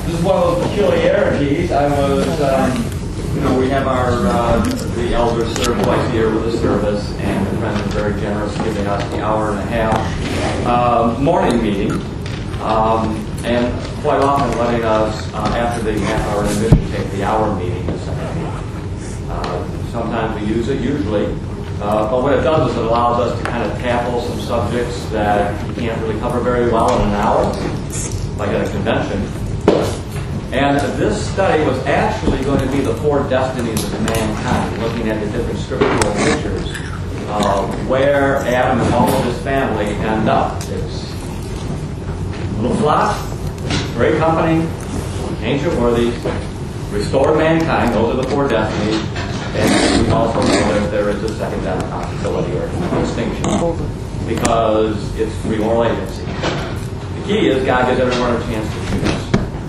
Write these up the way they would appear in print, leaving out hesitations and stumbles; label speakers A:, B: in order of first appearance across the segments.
A: This is one of those peculiarities. I was, we have our the elders serve twice a year with a service, and the friends are very generous, giving us the hour and a half morning meeting, and quite often letting us, after the half-hour intermission, take the hour meeting. Sometimes we use it, usually. But what it does is it allows us to kind of tackle some subjects that you can't really cover very well in an hour, like at a convention. And this study was actually going to be the four destinies of mankind, looking at the different scriptural pictures of where Adam and all of his family end up. It's a little flock, great company, ancient worthies, restored mankind. Those are the four destinies. And we also know that there is a second death possibility or extinction because it's free moral agency. The key is God gives everyone a chance to choose.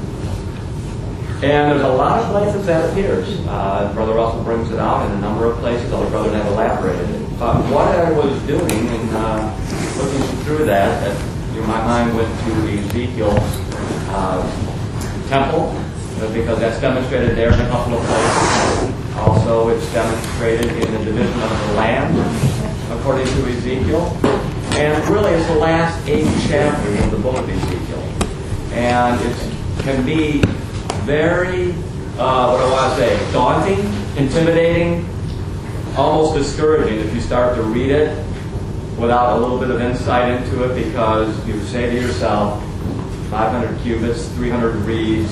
A: And there's a lot of places that appears. Brother Russell brings it out in a number of places. Other brothers have elaborated it. What I was doing in looking through that, my mind went to Ezekiel's temple because that's demonstrated there in a couple of places. Also, it's demonstrated in the division of the land, according to Ezekiel. And really, it's the last 8 chapters of the book of Ezekiel. And it can be very, daunting, intimidating, almost discouraging if you start to read it without a little bit of insight into it, because you say to yourself, 500 cubits, 300 reeds,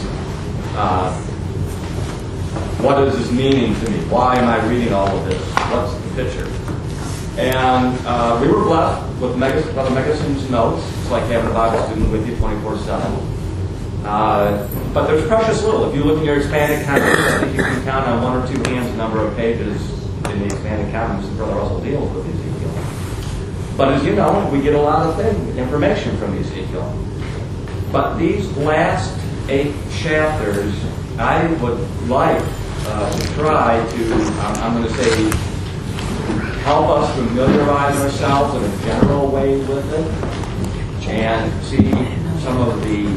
A: what is this meaning to me? Why am I reading all of this? What's the picture? And we were blessed with Brother Meggason's notes. It's like having a Bible student with you 24/7. But there's precious little. If you look in your expanded comments, I think you can count on 1 or 2 hands the number of pages in the expanded comments that Brother Russell deals with Ezekiel. But as you know, we get a lot of information from Ezekiel. But these last 8 chapters, I would like to try to, I'm going to say, help us familiarize ourselves in a general way with it and see some of the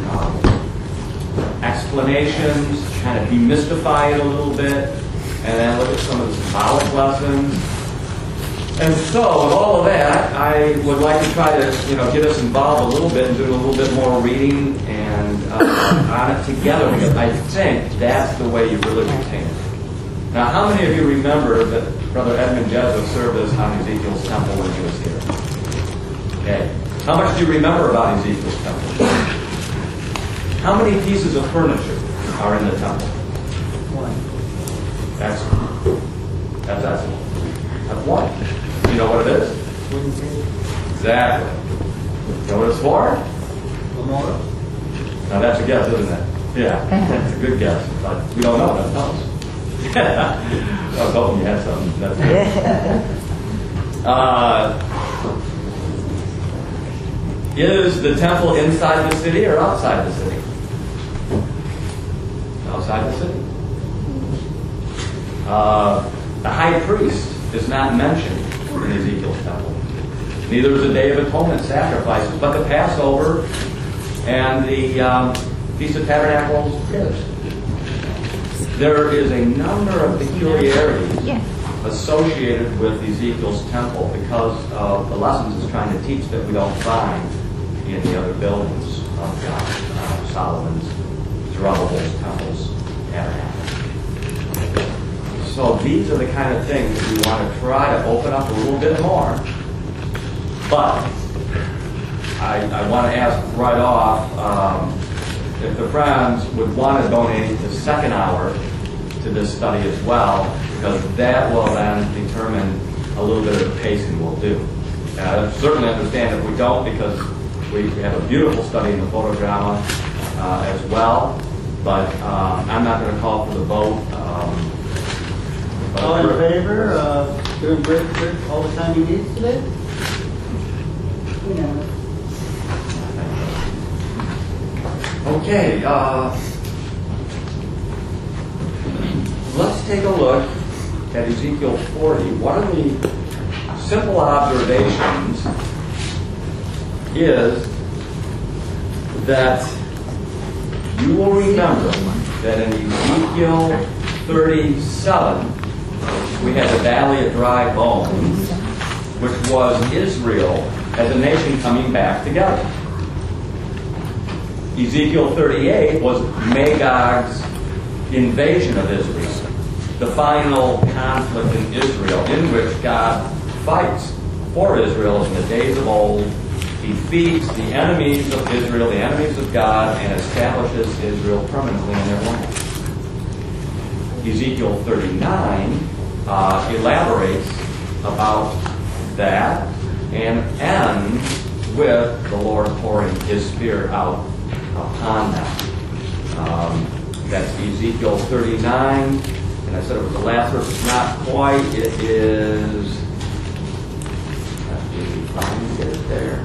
A: explanations, kind of demystify it a little bit, and then look at some of the symbolic lessons. And so, with all of that, I would like to try to, get us involved a little bit and do a little bit more reading and on it together, because I think that's the way you really retain it. Now, how many of you remember that Brother Edmund Jesuit served us on Ezekiel's temple when he was here? Okay. How much do you remember about Ezekiel's temple? How many pieces of furniture are in the temple? 1. That's excellent. That's 1. You know what it is? Exactly. You know what it's for? Now that's a guess, isn't it? Yeah, that's a good guess. But we don't know. That tells us. I was hoping you had something. That's good. Is the temple inside the city or outside the city? Outside the city. The high priest is not mentioned in Ezekiel's temple. Neither is the Day of Atonement sacrifices, but the Passover and the Feast of Tabernacles is. There is a number of peculiarities associated with Ezekiel's temple because of the lessons it's trying to teach that we don't find in the other buildings of God, Solomon's, Zerubbabel's temples, Tabernacles. So these are the kind of things that we want to try to open up a little bit more. But I want to ask right off if the friends would want to donate the second hour to this study as well, because that will then determine a little bit of the pacing we'll do. I certainly understand if we don't, because we have a beautiful study in the photodrama as well, but I'm not going to call for the vote.
B: All in favor of doing Bridge all the time he needs today?
A: Okay, let's take a look at Ezekiel 40. One of the simple observations is that you will remember that in Ezekiel 37, we had the Valley of Dry Bones, which was Israel as a nation coming back together. Ezekiel 38 was Magog's invasion of Israel, the final conflict in Israel, in which God fights for Israel in the days of old, defeats the enemies of Israel, the enemies of God, and establishes Israel permanently in their land. Ezekiel 39 elaborates about that and ends with the Lord pouring His Spirit out upon them. That's Ezekiel 39, and I said it was the last verse. It's not quite. It is. Let's get it there.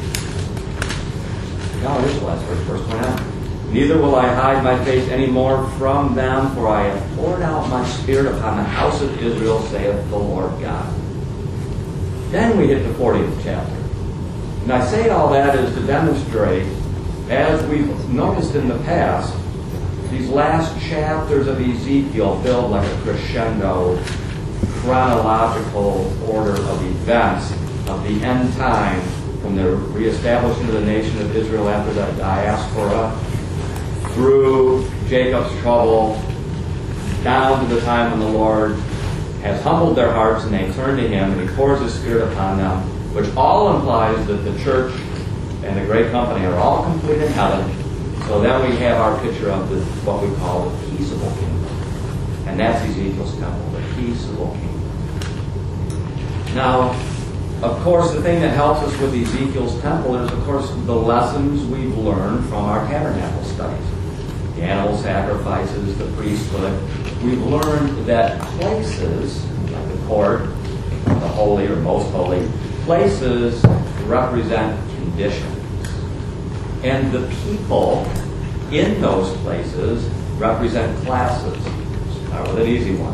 A: No, it is the last verse, verse 29. Neither will I hide my face any more from them, for I have poured out my Spirit upon the house of Israel, saith the Lord God. Then we hit the 40th chapter. And I say all that is to demonstrate, as we've noticed in the past, these last chapters of Ezekiel build like a crescendo, chronological order of events of the end time, from the reestablishment of the nation of Israel after the diaspora, through Jacob's trouble, down to the time when the Lord has humbled their hearts and they turn to Him and He pours His Spirit upon them, which all implies that the church and the great company are all complete in heaven. So then we have our picture of what we call the peaceable kingdom. And that's Ezekiel's temple, the peaceable kingdom. Now, of course, the thing that helps us with Ezekiel's temple is, of course, the lessons we've learned from our tabernacle studies. The animal sacrifices, the priesthood. We've learned that places, like the court, the holy or most holy, places represent conditions. And the people in those places represent classes. Start with an easy one.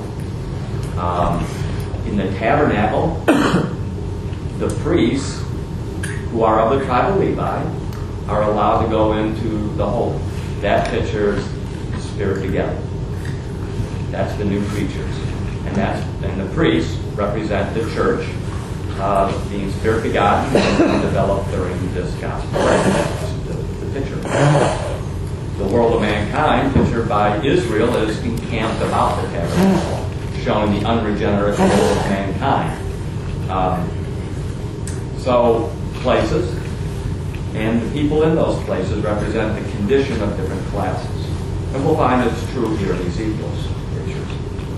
A: In the tabernacle, the priests, who are of the tribe of Levi, are allowed to go into the holy. That pictures the Spirit together. That's the new creatures. And the priests represent the church, being Spirit begotten and developed during this gospel. That's the picture. The world of mankind, pictured by Israel, is encamped about the tabernacle, showing the unregenerate world of mankind. So, places and the people in those places represent the condition of different classes. And we'll find it's true here in Ezekiel's pictures.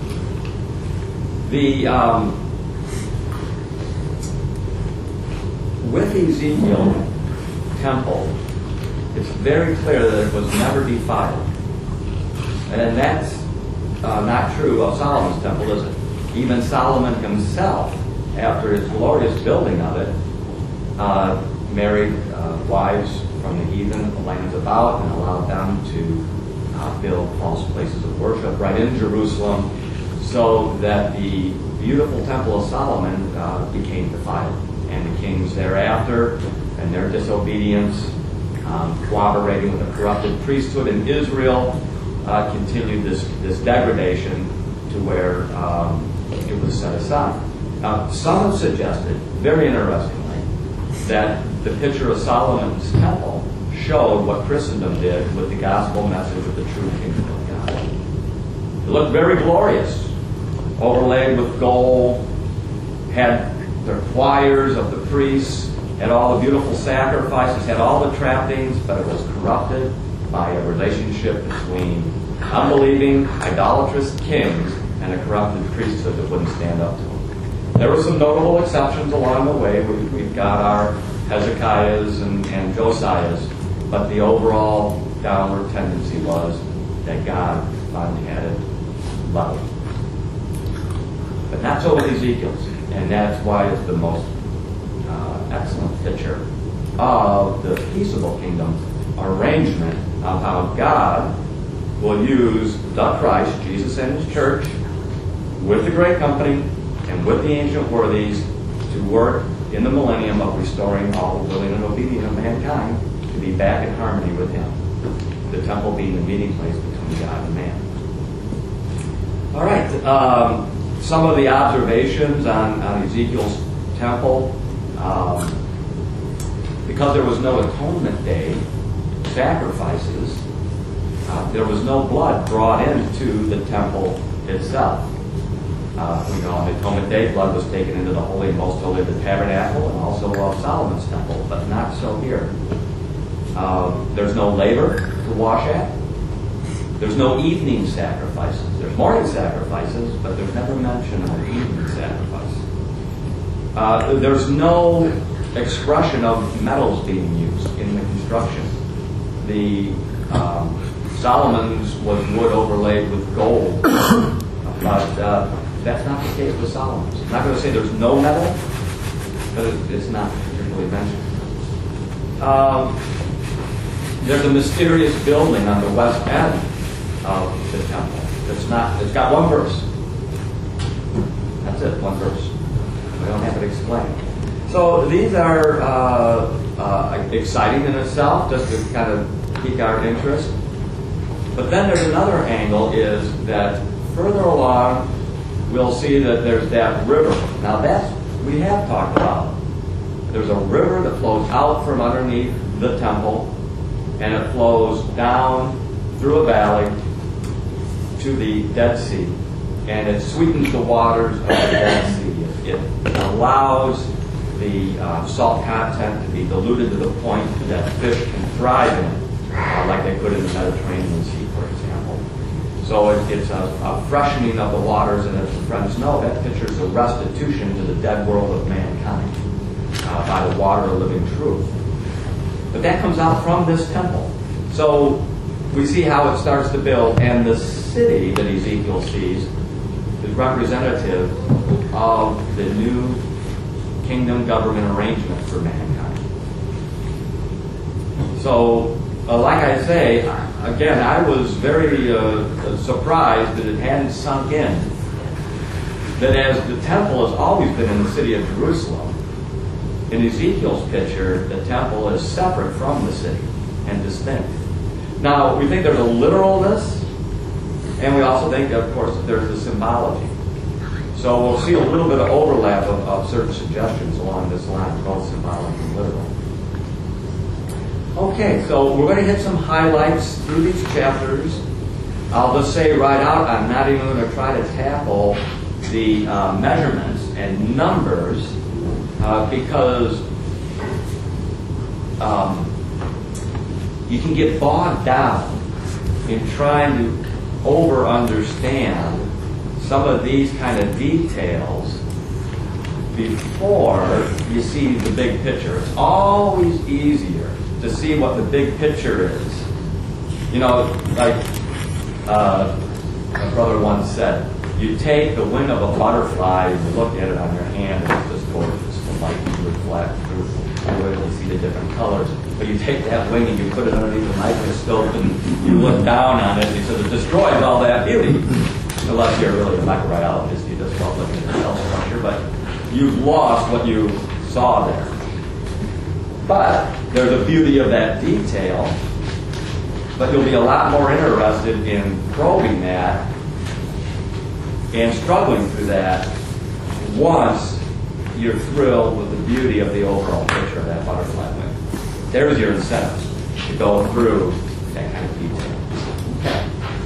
A: With Ezekiel temple, it's very clear that it was never defiled. And that's not true of Solomon's temple, is it? Even Solomon himself, after his glorious building of it, married wives from the heathen, the lands about, and allowed them to build false places of worship right in Jerusalem, so that the beautiful temple of Solomon became defiled. And the kings thereafter, and their disobedience, cooperating with a corrupted priesthood in Israel, continued this degradation to where it was set aside. Some have suggested, very interestingly, that the picture of Solomon's temple showed what Christendom did with the gospel message of the true kingdom of God. It looked very glorious, overlaid with gold, had the choirs of the priests, had all the beautiful sacrifices, had all the trappings, but it was corrupted by a relationship between unbelieving, idolatrous kings and a corrupted priesthood that wouldn't stand up to them. There were some notable exceptions along the way. We've got our Hezekiahs and Josiahs, but the overall downward tendency was that God finally had it leveled. But not so with Ezekiel's, and that's why it's the most excellent picture of the peaceable kingdom arrangement of how God will use the Christ, Jesus and His church, with the great company and with the ancient worthies to work in the millennium of restoring all the willing and obedient of mankind to be back in harmony with Him. the temple being the meeting place between God and man. All right, some of the observations on Ezekiel's temple. Because there was no atonement day sacrifices, there was no blood brought into the temple itself. On the atonement day, blood was taken into the holy and most holy of the tabernacle and also of Solomon's temple, but not so here. There's no laver to wash at. There's no evening sacrifices. There's morning sacrifices, but there's never mention of an evening sacrifice. There's no expression of metals being used in the construction. The Solomon's was wood overlaid with gold, but that's not the case with Solomon's. I'm not going to say there's no metal, but it's not particularly mentioned. There's a mysterious building on the west end of the temple. It's got one verse. That's it, one verse. We don't have to explain. So these are exciting in itself, just to kind of pique our interest. But then there's another angle, is that further along we'll see that there's that river. Now we have talked about. There's a river that flows out from underneath the temple, and it flows down through a valley to the Dead Sea, and it sweetens the waters of the Dead Sea. It allows the salt content to be diluted to the point that fish can thrive in it, like they could in the Mediterranean Sea, for example. So it's a freshening of the waters, and as the friends know, that pictures a restitution to the dead world of mankind by the water of living truth. But that comes out from this temple. So we see how it starts to build, and the city that Ezekiel sees is representative of the new kingdom government arrangement for mankind. So, like I say, again, I was very surprised that it hadn't sunk in that as the temple has always been in the city of Jerusalem, in Ezekiel's picture, the temple is separate from the city and distinct. Now, we think there's a literalness, and we also think, of course, that there's a symbology. So we'll see a little bit of overlap of certain suggestions along this line, both symbolic and literal. Okay, so we're going to hit some highlights through these chapters. I'll just say right out, I'm not even going to try to tackle the measurements and numbers because you can get bogged down in trying to over-understand some of these kind of details before you see the big picture. It's always easier to see what the big picture is. You know, like my brother once said, you take the wing of a butterfly, you look at it on your hand, and it's just gorgeous. The light reflects through it, you see the different colors. But you take that wing and you put it underneath the microscope and you look down on it, and so it destroys all that beauty. Unless you're really a microbiologist, you just love looking at the cell structure, but you've lost what you saw there. But there's a beauty of that detail, but you'll be a lot more interested in probing that and struggling through that once you're thrilled with the beauty of the overall picture of that butterfly wing. There's your incentive to go through that kind of detail. Okay.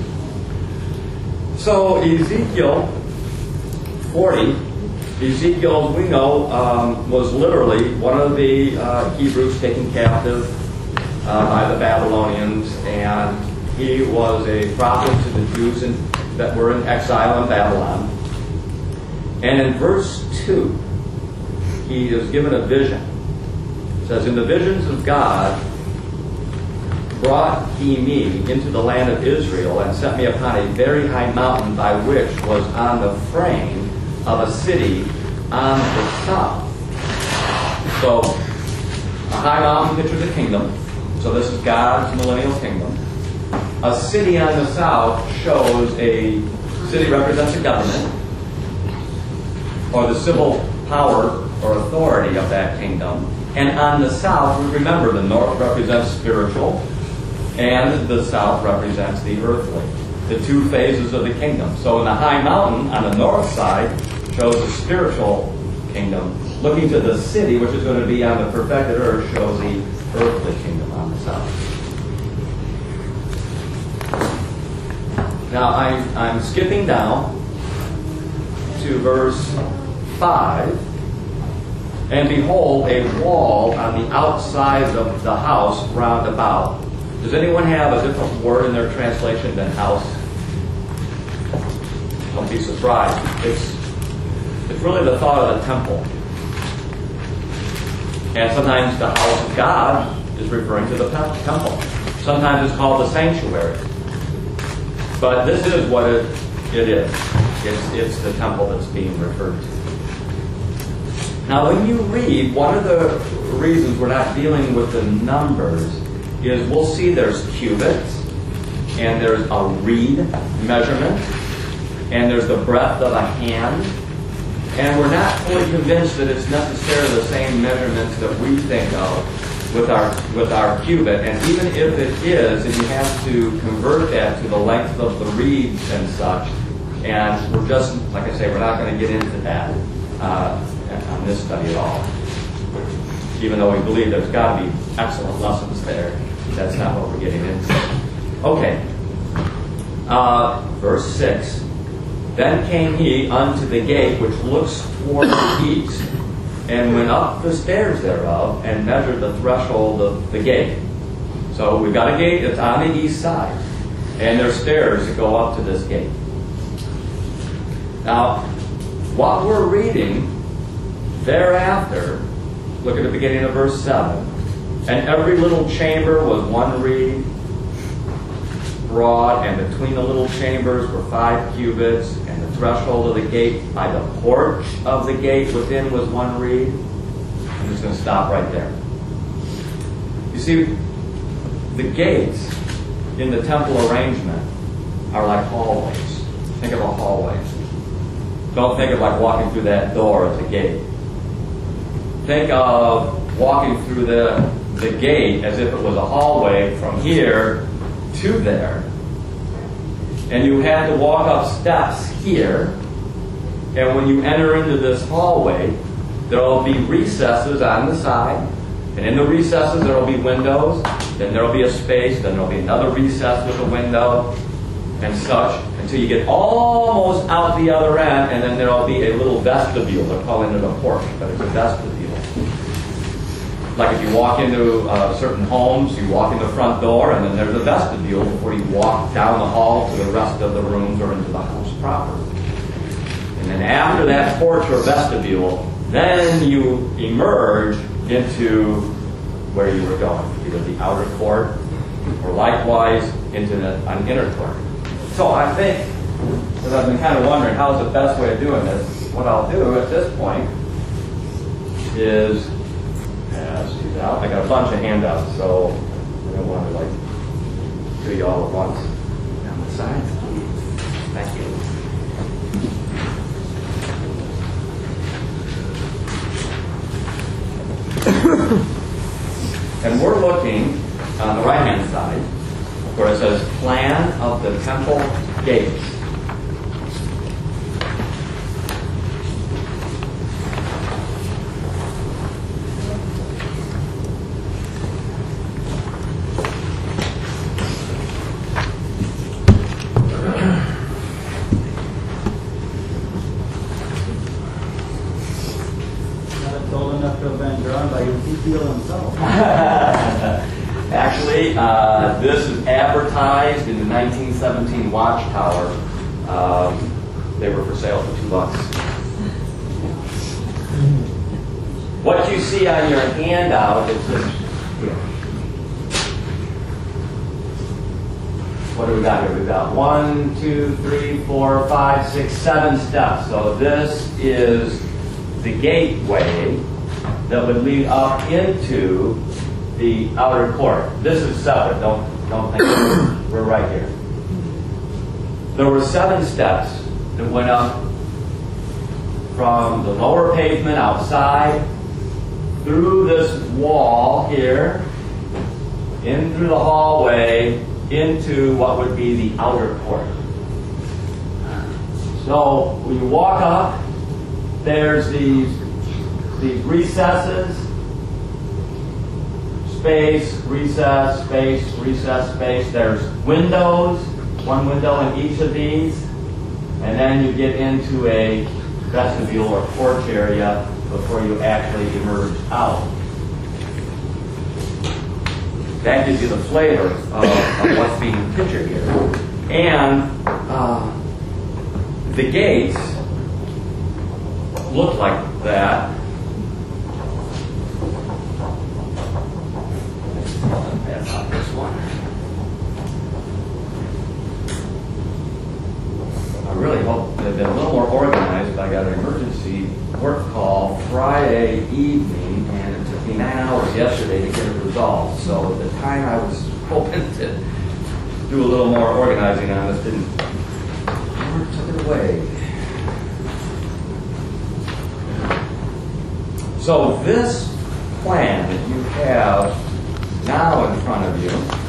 A: So Ezekiel 40, Ezekiel, we know, was literally one of the Hebrews taken captive by the Babylonians, and he was a prophet to the Jews that were in exile in Babylon. And in verse 2, he is given a vision. It says, "In the visions of God brought he me into the land of Israel, and set me upon a very high mountain, by which was on the frame of a city on the south." So, a high mountain pictures a kingdom. So this is God's millennial kingdom. A city on the south shows a city represents a government, or the civil power or authority of that kingdom. And on the south, remember, the north represents spiritual, and the south represents the earthly, the two phases of the kingdom. So in the high mountain on the north side shows the spiritual kingdom. Looking to the city, which is going to be on the perfected earth, shows the earthly kingdom on the south. Now I'm skipping down to verse 5. And behold, a wall on the outside of the house round about. Does anyone have a different word in their translation than house? Don't be surprised. It's really the thought of the temple. And sometimes the house of God is referring to the temple. Sometimes it's called the sanctuary. But this is what it is. It's the temple that's being referred to. Now, when you read, one of the reasons we're not dealing with the numbers is we'll see there's cubits, and there's a reed measurement, and there's the breadth of a hand, and we're not fully convinced that it's necessarily the same measurements that we think of with our cubit. And even if it is, then you have to convert that to the length of the reeds and such. And we're just, like I say, we're not going to get into that on this study at all. Even though we believe there's got to be excellent lessons there, that's not what we're getting into. Okay. Verse 6. Then came he unto the gate which looks toward the east, and went up the stairs thereof, and measured the threshold of the gate. So we've got a gate that's on the east side, and there's stairs that go up to this gate. Now, what we're reading thereafter, look at the beginning of verse 7. And every little chamber was 1 reed broad, and between the little chambers were 5 cubits, and the threshold of the gate by the porch of the gate within was 1 reed. I'm just going to stop right there. You see, the gates in the temple arrangement are like hallways. Think of a hallway. Don't think of like walking through that door at the gate. Think of walking through the gate as if it was a hallway from here to there. And you had to walk up steps here. And when you enter into this hallway, there will be recesses on the side. And in the recesses there will be windows. Then there will be a space. Then there will be another recess with a window and such, until you get almost out the other end, and then there will be a little vestibule. They're calling it a porch, but it's a vestibule. Like if you walk into certain homes, you walk in the front door, and then there's a vestibule before you walk down the hall to the rest of the rooms or into the house proper. And then after that porch or vestibule, then you emerge into where you were going, either the outer court or likewise into an inner court. So I think, because I've been kind of wondering how's the best way of doing this, what I'll do at this point is, she's out. I got a bunch of handouts, so I don't want to do you all at once. Down the side. Thank you. And we're looking on the right-hand side where it says plan of the temple gates.
B: Not old enough to have been drawn by Ezekiel himself.
A: Actually, this is advertised in the 1917 Watchtower. They were for sale for $2. What you see on your handout is this here. What do we got here? We've got 1, 2, 3, 4, 5, 6, 7 steps. So this is the gateway that would lead up into the outer court. This is separate. Don't think we're right here. There were 7 steps that went up from the lower pavement outside through this wall here in through the hallway into what would be the outer court. So when you walk up, there's these recesses, space, recess, space, recess, space. There's windows, one window in each of these, and then you get into a vestibule or porch area before you actually emerge out. That gives you the flavor of what's being pictured here. And the gates look like that. Pass out this one. I really hope they've been a little more organized, but I got an emergency work call Friday evening, and it took me 9 hours yesterday to get it resolved. So at the time I was hoping to do a little more organizing on this, never took it away. So this plan that you have now in front of you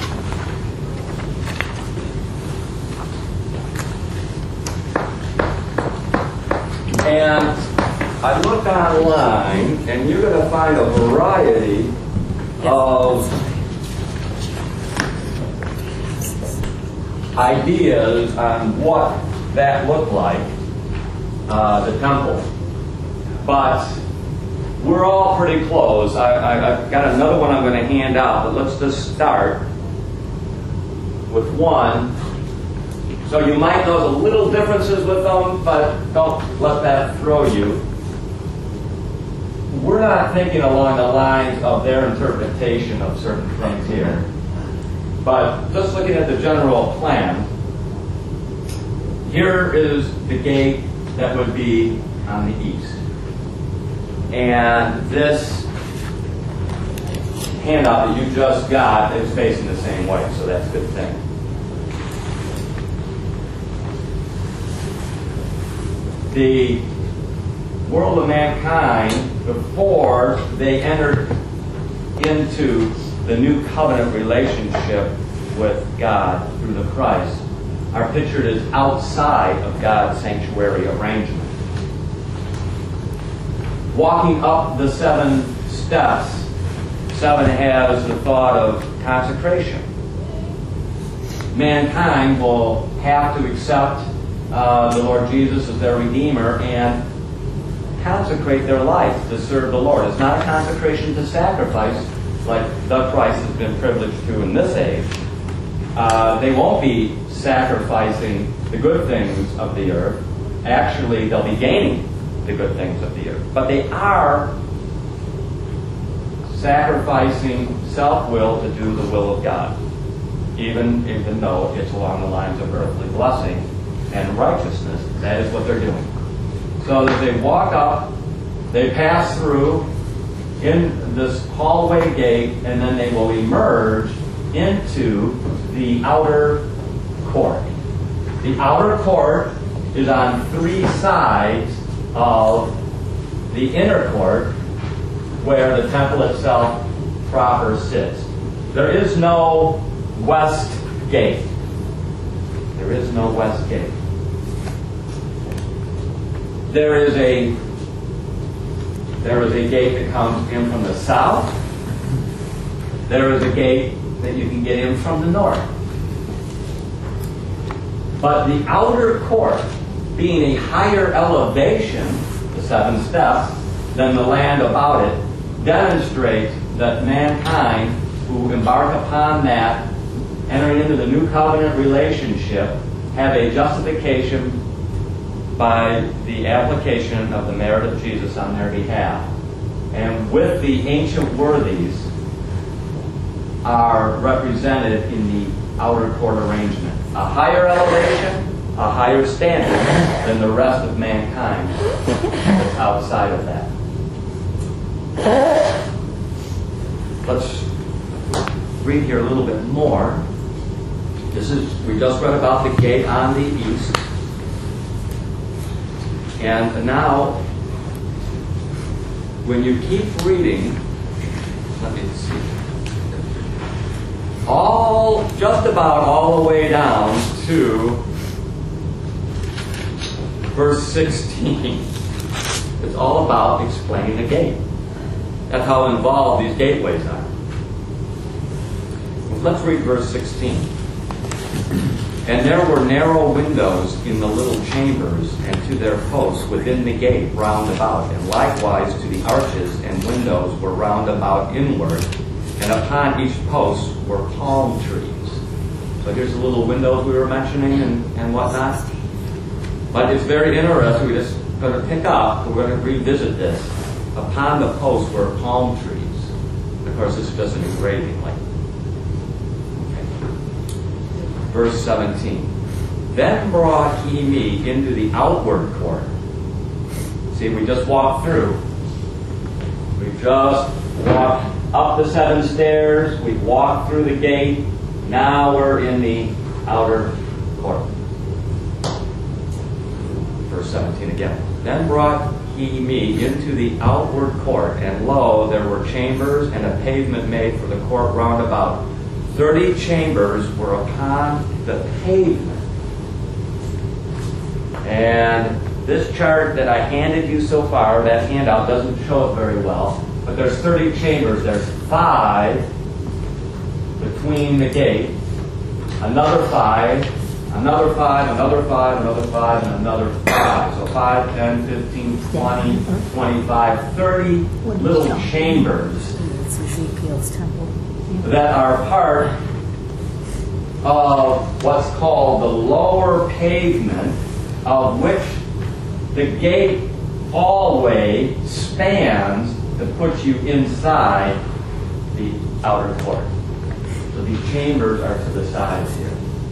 A: and I looked online, and you're going to find a variety of ideas on what that looked like, the temple. But we're all pretty close. I've got another one I'm going to hand out, but let's just start with one. So you might notice a little differences with them, but don't let that throw you. We're not thinking along the lines of their interpretation of certain things here. But just looking at the general plan, here is the gate that would be on the east. And this handout that you just got is facing the same way, so that's a good thing. The world of mankind, before they entered into the new covenant relationship with God through the Christ, are pictured as outside of God's sanctuary arrangement. Walking up the 7 steps, 7 has the thought of consecration. Mankind will have to accept the Lord Jesus as their Redeemer and consecrate their life to serve the Lord. It's not a consecration to sacrifice like the Christ has been privileged to in this age. They won't be sacrificing the good things of the earth. Actually, they'll be gaining the good things of the earth. But they are sacrificing self-will to do the will of God, even though it's along the lines of earthly blessing and righteousness. That is what they're doing. So that they walk up, they pass through in this hallway gate, and then they will emerge into the outer court. The outer court is on 3 sides of the inner court where the temple itself proper sits. There is no west gate. There is no west gate. There is a gate that comes in from the south. There is a gate that you can get in from the north. But the outer court, being a higher elevation, the 7 steps, than the land about it, demonstrates that mankind who embark upon that, entering into the new covenant relationship, have a justification by the application of the merit of Jesus on their behalf. And with the ancient worthies are represented in the outer court arrangement. A higher elevation, a higher standard than the rest of mankind that's outside of that. Let's read here a little bit more. We just read about the gate on the east. And now, when you keep reading, let me see. just about all the way down to verse 16. It's all about explaining a gate. That's how involved these gateways are. Let's read verse 16. And there were narrow windows in the little chambers, and to their posts within the gate round about, and likewise to the arches and windows were round about inward, and upon each post were palm trees. So here's the little windows we were mentioning and whatnot. But it's very interesting. We're just going to pick up, we're going to revisit this. Upon the posts were palm trees. Of course, this is just an engraving, like. Verse 17. Then brought he me into the outward court. See, we just walked through. We just walked up the 7 stairs. We walked through the gate. Now we're in the outer court. Verse 17 again. Then brought he me into the outward court, and lo, there were chambers and a pavement made for the court round about. 30 chambers were upon the pavement. And this chart that I handed you so far, that handout doesn't show it very well, but there's 30 chambers. There's 5 between the gate, another 5, another 5, another 5, another 5, and another 5. So 5, 10, 15, 20, 25, 30 little chambers
C: It's Ezekiel's temple.
A: that are part of what's called the lower pavement, of which the gate hallway spans to put you inside the outer court. So these chambers are to the sides here.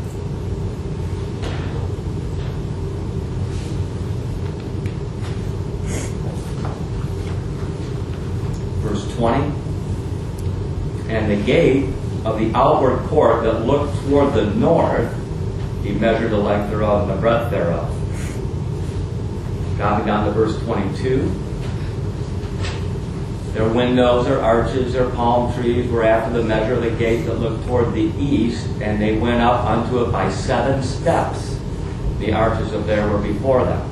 A: Verse 20. And the gate of the outward court that looked toward the north, he measured the length thereof and the breadth thereof. Dropping down to verse 22. Their windows, their arches, their palm trees were after the measure of the gate that looked toward the east, and they went up unto it by 7 steps. The arches of there were before them.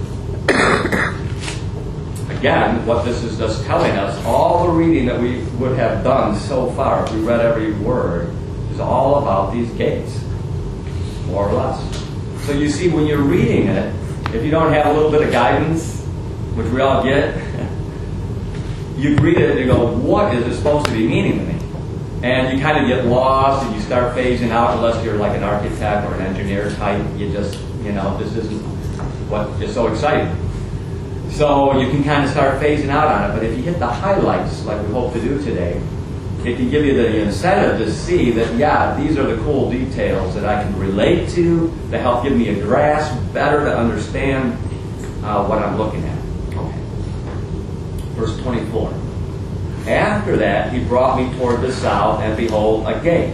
A: Again, what this is just telling us, all the reading that we would have done so far, if we read every word, is all about these gates, more or less. So you see, when you're reading it, if you don't have a little bit of guidance, which we all get, you read it and you go, what is it supposed to be meaning to me? And you kind of get lost and you start phasing out, unless you're like an architect or an engineer type. You just, this isn't what is so exciting. So you can kind of start phasing out on it. But if you hit the highlights, like we hope to do today, it can give you the incentive to see that, yeah, these are the cool details that I can relate to, that help give me a grasp, better to understand what I'm looking at. Okay. Verse 24. After that, he brought me toward the south, and behold, a gate.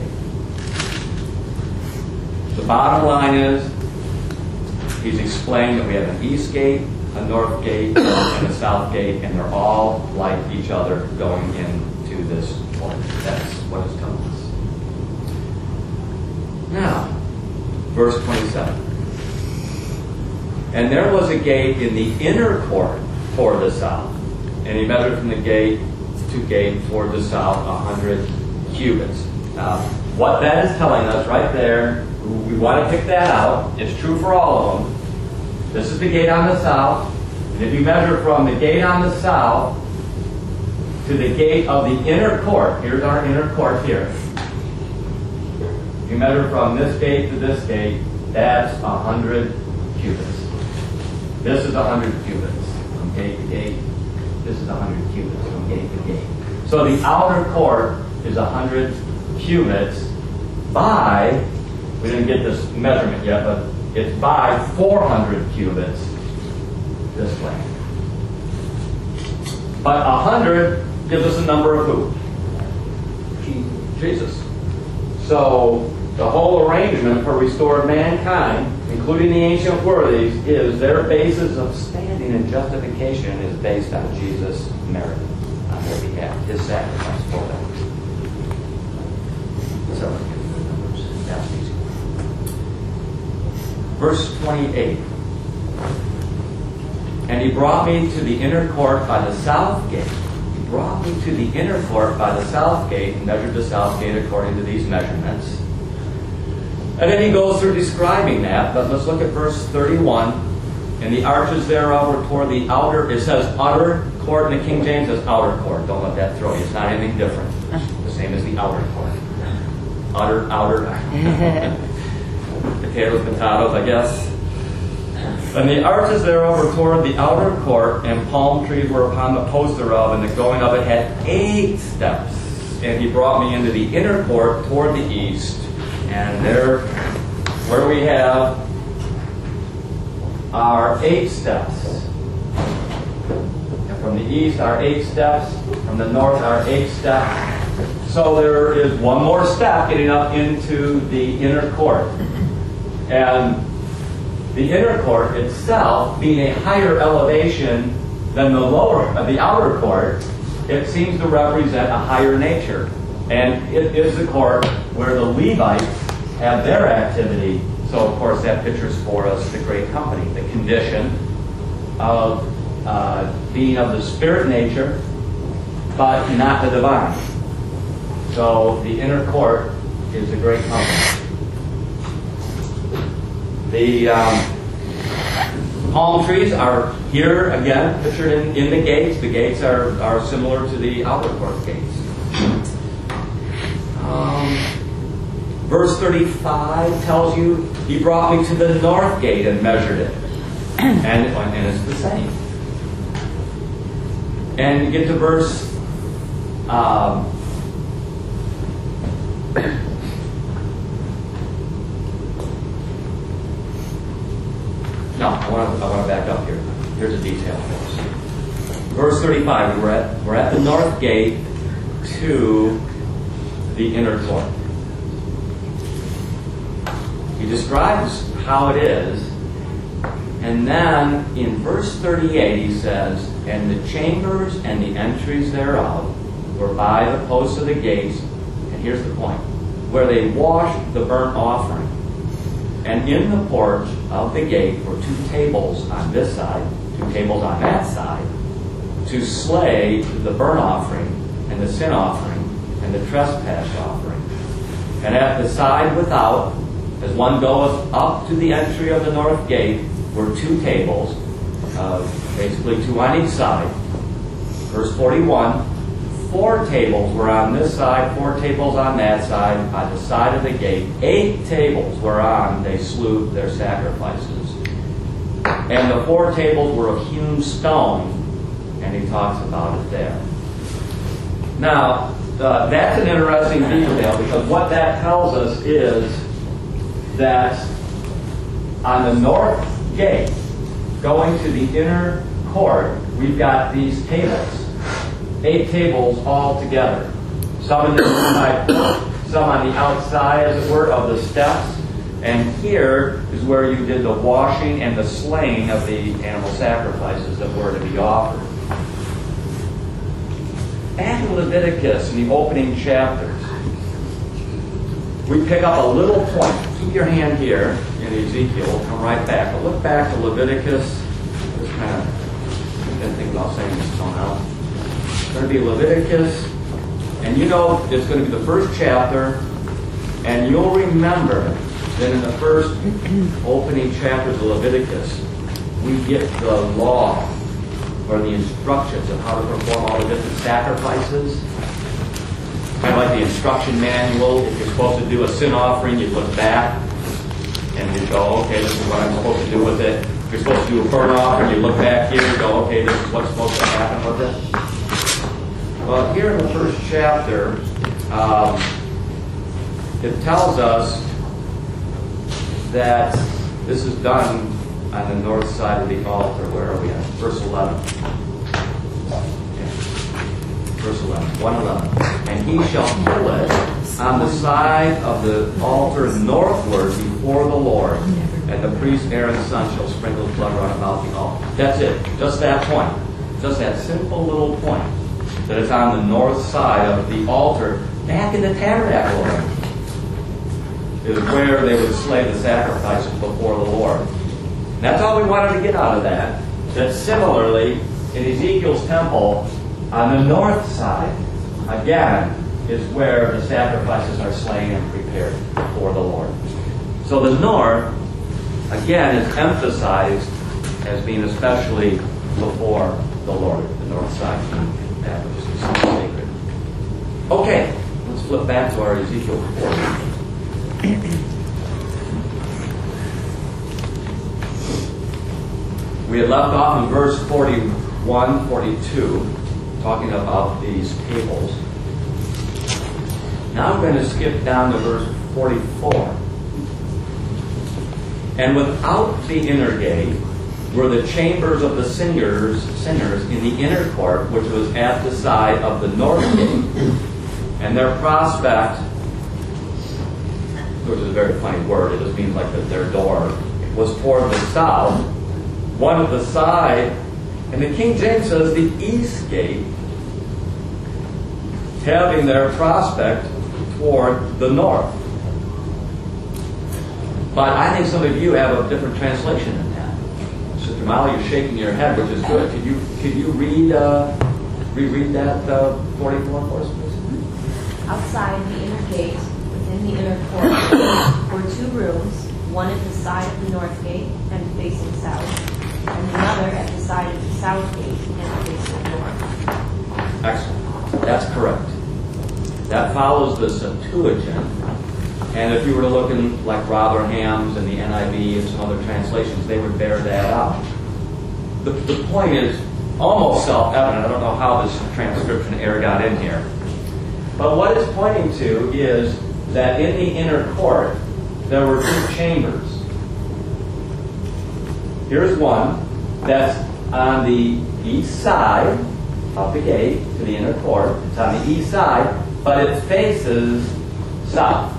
A: The bottom line is, he's explained that we have an east gate, a north gate, and a south gate, and they're all like each other going into this point. That's what it's telling us. Now, verse 27. And there was a gate in the inner court toward the south, and he measured from the gate to gate toward the south 100 cubits. Now, what that is telling us right there, we want to pick that out. It's true for all of them. This is the gate on the south. And if you measure from the gate on the south to the gate of the inner court, here's our inner court here. You measure from this gate to this gate, that's 100 cubits. This is 100 cubits from gate to gate. This is 100 cubits from gate to gate. So the outer court is 100 cubits by, we didn't get this measurement yet, but it's by 400 cubits this way. But 100 gives us a number of who? Jesus. So the whole arrangement for restored mankind, including the ancient worthies, is their basis of standing in justification is based on Jesus' merit on their behalf, his sacrifice for them. 7 gives you the numbers. That's easy. Verse 28. And he brought me to the inner court by the south gate. He brought me to the inner court by the south gate and measured the south gate according to these measurements. And then he goes through describing that, but let's look at verse 31. And the arches thereof were toward the outer, it says outer court in the King James, says outer court. Don't let that throw you. It's not anything different. The same as the outer court. Outer. Potatoes, I guess. And the arches thereof were toward the outer court, and palm trees were upon the posts thereof, and the going of it had 8 steps. And he brought me into the inner court toward the east, and there, where we have our 8 steps. And from the east, our 8 steps. From the north, our 8 steps. So there is one more step getting up into the inner court. And the inner court itself, being a higher elevation than the outer court, it seems to represent a higher nature. And it is the court where the Levites have their activity. So, of course, that pictures for us the great company, the condition of being of the spirit nature, but not the divine. So, the inner court is the great company. The palm trees are here again pictured in the gates. The gates are similar to the outer court gates. Verse 35 tells you he brought me to the north gate and measured it, and it's the same. And you get to verse. No, I want to back up here. Here's a detail for us. Verse 35, we're at the north gate to the inner court. He describes how it is, and then in verse 38 he says, and the chambers and the entries thereof were by the posts of the gates, and here's the point, where they washed the burnt offering. And in the porch of the gate were 2 tables on this side, 2 tables on that side, to slay the burnt offering and the sin offering and the trespass offering. And at the side without, as one goeth up to the entry of the north gate, were 2 tables, basically 2 on each side. Verse 41, 4 tables were on this side, 4 tables on that side, by the side of the gate. 8 tables whereon they slew their sacrifices. And the 4 tables were of hewn stone, and he talks about it there. Now, that's an interesting detail, because what that tells us is that on the north gate, going to the inner court, we've got these tables. 8 tables all together. Some in the inside, some on the outside, as it were, of the steps. And here is where you did the washing and the slaying of the animal sacrifices that were to be offered. Back in Leviticus, in the opening chapters, we pick up a little point. Keep your hand here in Ezekiel. We'll come right back. But look back to Leviticus. Just kind of didn't think about saying this one out. It's going to be Leviticus, and you know it's going to be the first chapter, and you'll remember that in the first opening chapters of Leviticus, we get the law, or the instructions of how to perform all the different sacrifices. Kind of like the instruction manual. If you're supposed to do a sin offering, you look back, and you go, okay, this is what I'm supposed to do with it. If you're supposed to do a burnt offering, you look back here and go, okay, this is what's supposed to happen with it. Well, here in the first chapter, it tells us that this is done on the north side of the altar. Where are we at? Verse 11. Yeah. Verse 11. 1:11. And he shall kill it on the side of the altar northward before the Lord, and the priest Aaron's son shall sprinkle his blood round about the altar. That's it. Just that point. Just that simple little point. That it's on the north side of the altar, back in the tabernacle. is where they would slay the sacrifices before the Lord. And that's all we wanted to get out of that. That similarly, in Ezekiel's temple, on the north side, again, is where the sacrifices are slain and prepared for the Lord. So the north, again, is emphasized as being especially before the Lord, the north side, that which is sacred. Okay, let's flip back to our Ezekiel report. We had left off in verse 41, 42, talking about these tables. Now I'm going to skip down to verse 44. And without the inner gate were the chambers of the singers in the inner court, which was at the side of the north gate. And their prospect, which is a very funny word, it just means like their door, was toward the south, one at the side, and the King James says the east gate, having their prospect toward the north. But I think some of you have a different translation than that. Sister Molly, you're shaking your head, which is good. Could you reread that 44 for us, please?
D: Outside the inner gate, within the inner court, were two rooms, one at the side of the north gate and facing south, and the other at the side of the south gate and facing north.
A: Excellent. That's correct. That follows the Septuagint. And if you were to look in like Rotherham's and the NIV and some other translations, they would bear that out. The point is almost self-evident. I don't know how this transcription error got in here. But what it's pointing to is that in the inner court, there were two chambers. Here's one that's on the east side of the gate to the inner court. It's on the east side, but it faces south.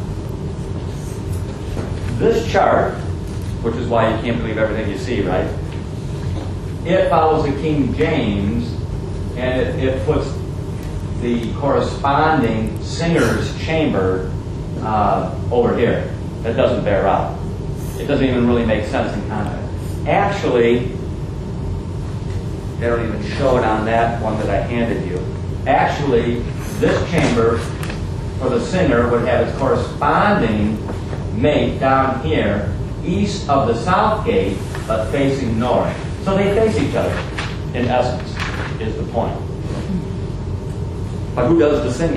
A: This chart, which is why you can't believe everything you see, right? It follows the King James, and it puts the corresponding singer's chamber over here. That doesn't bear out. It doesn't even really make sense in context. Actually, they don't even show it on that one that I handed you. Actually, this chamber for the singer would have its corresponding mate down here, east of the south gate, but facing north. So they face each other, in essence, is the point. But who does the singing?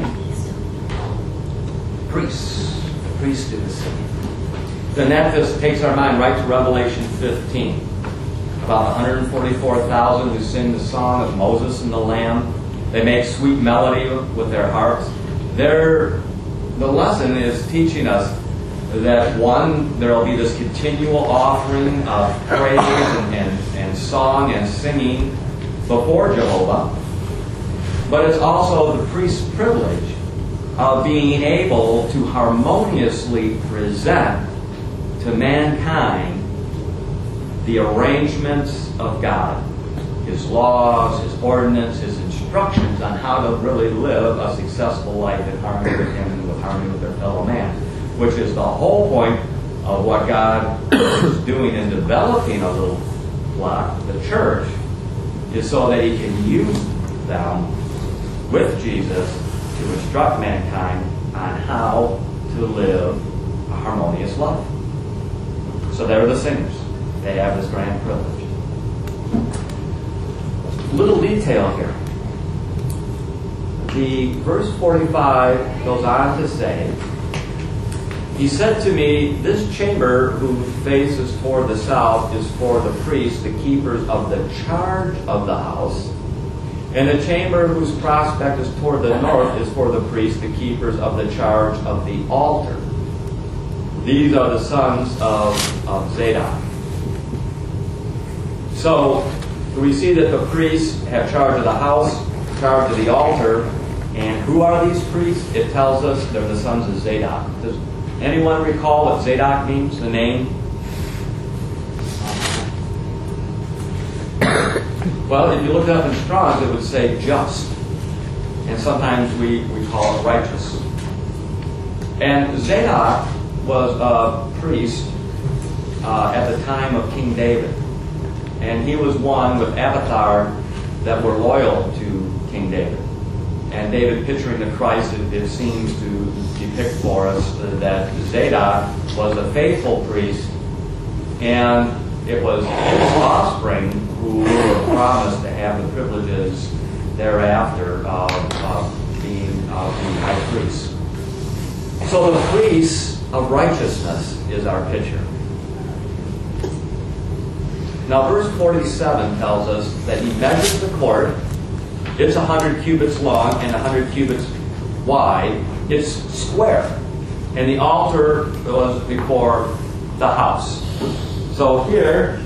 A: Priests. The priests do the singing. Then that just takes our mind right to Revelation 15. About 144,000 who sing the song of Moses and the Lamb. They make sweet melody with their harps. The lesson is teaching us that, one, there will be this continual offering of praise and song and singing before Jehovah. But it's also the priest's privilege of being able to harmoniously present to mankind the arrangements of God, His laws, His ordinance, His instructions on how to really live a successful life in harmony with Him and with harmony with their fellow man, which is the whole point of what God is doing in developing a little flock, the church, is so that He can use them with Jesus to instruct mankind on how to live a harmonious life. So they're the singers. They have this grand privilege. Little detail here. The verse 45 goes on to say, He said to me, this chamber who faces toward the south is for the priests, the keepers of the charge of the house. And the chamber whose prospect is toward the north is for the priests, the keepers of the charge of the altar. These are the sons of Zadok. So we see that the priests have charge of the house, charge of the altar. And who are these priests? It tells us they're the sons of Zadok. Does anyone recall what Zadok means, the name? Well, if you look it up in Strong's, it would say just. And sometimes we call it righteous. And Zadok was a priest at the time of King David. And he was one with Abiathar that were loyal to King David. And David, picturing the Christ, it seems to depict for us that Zadok was a faithful priest, and it was his offspring who were promised to have the privileges thereafter of being the high priest. So the priest of righteousness is our picture. Now verse 47 tells us that he measures the court. It's 100 cubits long and 100 cubits wide. It's square. And the altar was before the house. So here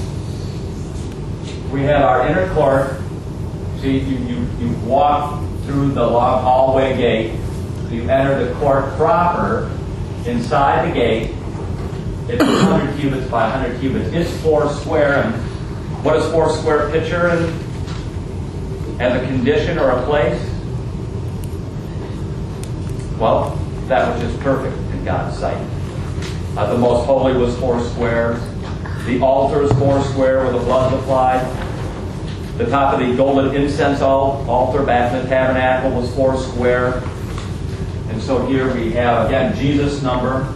A: we have our inner court. See, you walk through the long hallway gate. You enter the court proper. Inside the gate, it's 100 cubits by 100 cubits. It's 4 square. And what is 4 square picture as a condition or a place? Well, that which is perfect in God's sight. The most holy was 4 square. The altar is 4 square where the blood was applied. The top of the golden incense altar back in the tabernacle was 4 square. And so here we have, again, Jesus' number.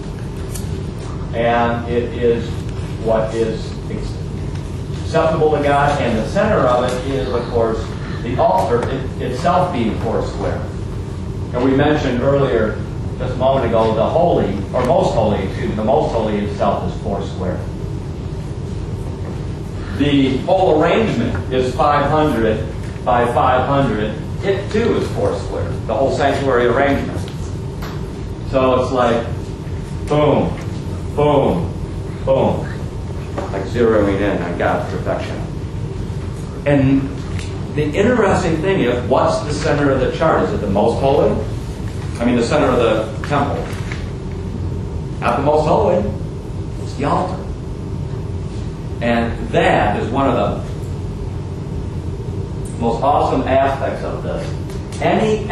A: And it is what is acceptable to God. And the center of it is, of course, the altar itself being 4 square. And we mentioned earlier, just a moment ago, the holy, or most holy, the most holy itself is 4 square. The whole arrangement is 500 by 500. It too is 4 square, the whole sanctuary arrangement. So it's like boom, boom, boom, like zeroing in on God's perfection. And the interesting thing is, what's the center of the chart? Is it the most holy? I mean, the center of the temple. Not the most holy. It's the altar. And that is one of the most awesome aspects of this. Any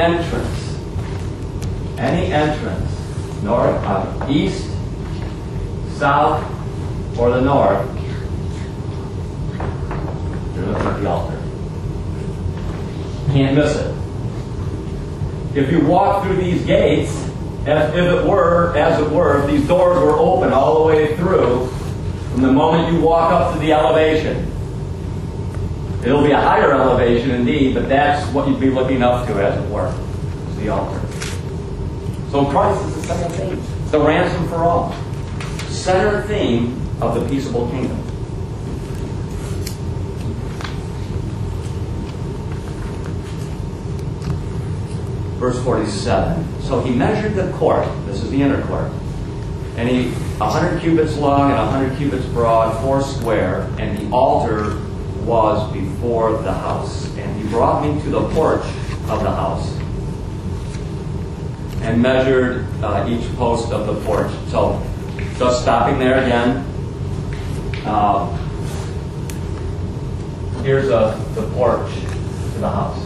A: entrance, north, east, south, or the north, you're looking at the altar. Can't miss it. If you walk through these gates, as it were, if these doors were open all the way through, from the moment you walk up to the elevation, it'll be a higher elevation indeed, but that's what you'd be looking up to, as it were, is the altar. So Christ is the center theme, the ransom for all, center theme of the peaceable kingdom. Verse 47. So he measured the court. This is the inner court. And 100 cubits long and 100 cubits broad, 4 square, and the altar was before the house. And he brought me to the porch of the house and measured each post of the porch. So just stopping there again. Here's the porch to the house.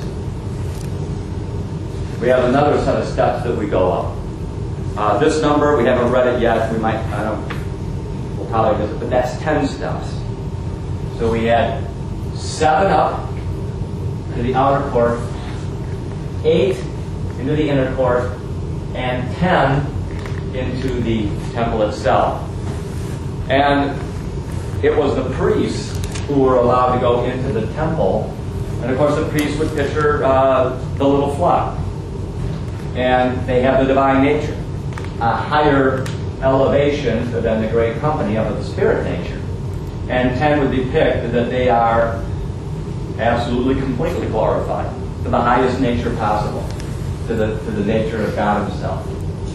A: We have another set of steps that we go up. This number, we haven't read it yet. We'll probably visit, but that's 10 steps. So we had 7 up to the outer court, 8 into the inner court, and 10 into the temple itself. And it was the priests who were allowed to go into the temple. And of course the priests would picture the little flock. And they have the divine nature, a higher elevation than the great company of the spirit nature. And 10 would depict that they are absolutely, completely glorified to the highest nature possible, to the nature of God himself.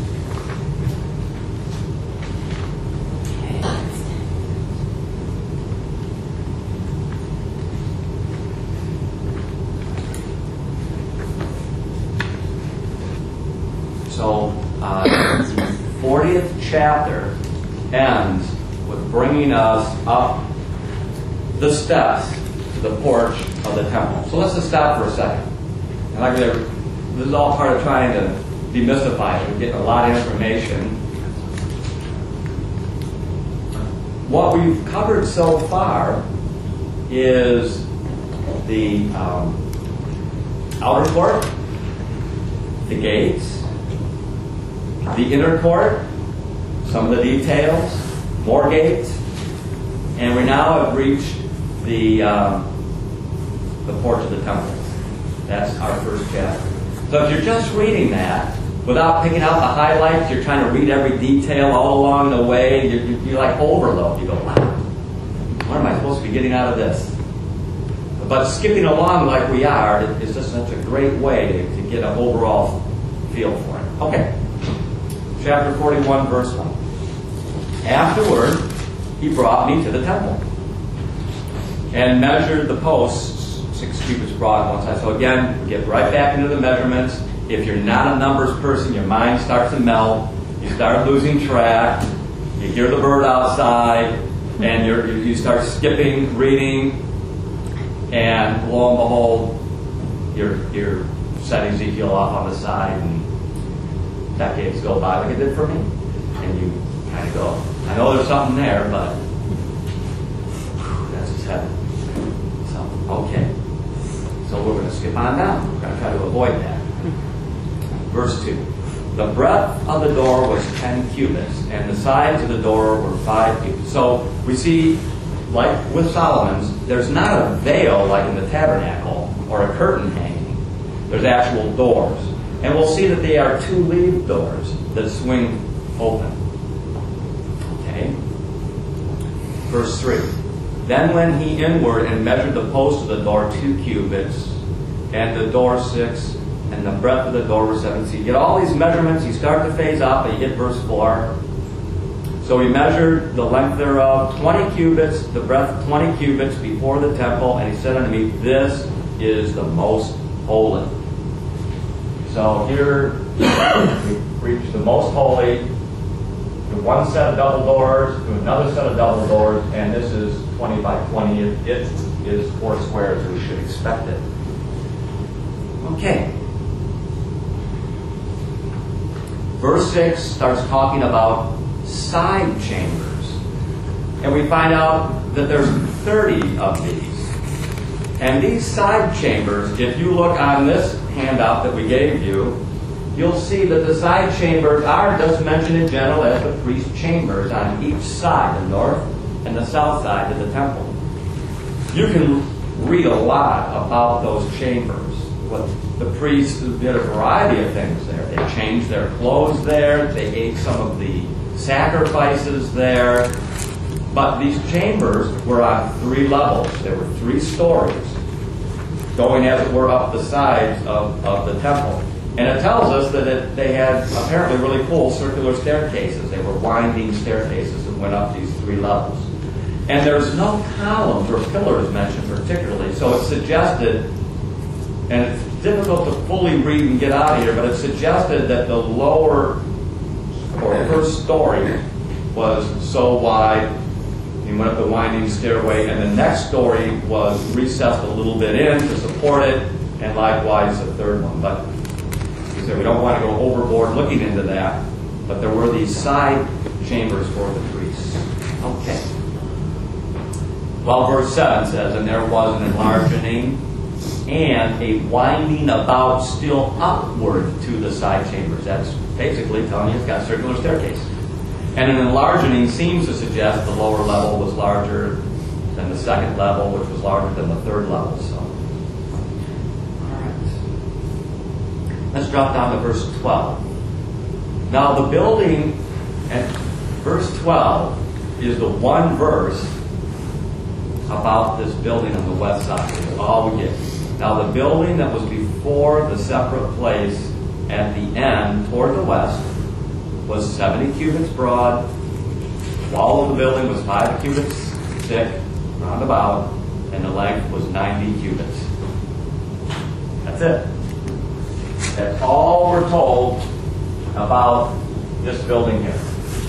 A: So, 40th chapter ends with bringing us up the steps to the porch of the temple. So let's just stop for a second. And like this is all part of trying to demystify it. We're getting a lot of information. what we've covered so far is the outer court, the gates, the inner court, some of the details, more gates, and we now have reached the porch of the temple. That's our first chapter. So if you're just reading that, without picking out the highlights, you're trying to read every detail all along the way, you're like overload. You go, wow, what am I supposed to be getting out of this? But skipping along like we are is just such a great way to get an overall feel for it. Okay. Chapter 41, verse 1. Afterward, he brought me to the temple and measured the posts 6 cubits broad on one side. So again, we get right back into the measurements. If you're not a numbers person, your mind starts to melt. You start losing track. You hear the bird outside, and you start skipping, reading, and lo and behold, you're setting Ezekiel off on the side, and decades go by like it did for me. And you kind of go, I know there's something there, but that's just heaven. So, okay. So we're going to skip on down. We're going to try to avoid that. Verse 2. The breadth of the door was 10 cubits, and the sides of the door were 5 cubits. So we see, like with Solomon's, there's not a veil like in the tabernacle or a curtain hanging. There's actual doors. And we'll see that they are 2-leaved doors that swing open. Okay? Verse 3. Then went he inward and measured the post of the door 2 cubits, and the door 6, and the breadth of the door was 7. So you get all these measurements, you start to phase up, and you hit verse 4. So he measured the length thereof 20 cubits, the breadth 20 cubits before the temple, and he said unto me, This is the most holy. So here we reach the most holy, to one set of double doors, to another set of double doors, and this is 20 by 20. It is 4 squares, we should expect it. Okay. Verse 6 starts talking about side chambers. And we find out that there's 30 of these. And these side chambers, if you look on this handout that we gave you, you'll see that the side chambers are just mentioned in general as the priest chambers on each side, the north and the south side of the temple. You can read a lot about those chambers. What the priests did a variety of things there. They changed their clothes there. They ate some of the sacrifices there. But these chambers were on 3 levels. There were 3 stories going, as it were, up the sides of the temple. And it tells us that they had apparently really cool circular staircases. They were winding staircases that went up these 3 levels. And there's no columns or pillars mentioned particularly, so it suggested, and it's difficult to fully read and get out of here, but it suggested that the lower or first story was so wide, you went up the winding stairway, and the next story was recessed a little bit in to support it, and likewise the third one. But we said we don't want to go overboard looking into that, but there were these side chambers for the priests. Okay. Well, verse 7 says, And there was an enlarging and a winding about still upward to the side chambers. That's basically telling you it's got circular staircases. And an enlarging seems to suggest the lower level was larger than the second level, which was larger than the third level. So, all right. Let's drop down to verse 12. Now the building, at verse 12, is the one verse about this building on the west side. That's all we get. Now the building that was before the separate place at the end toward the west was 70 cubits broad. The wall of the building was 5 cubits thick, roundabout, and the length was 90 cubits. That's it. That's all we're told about this building here.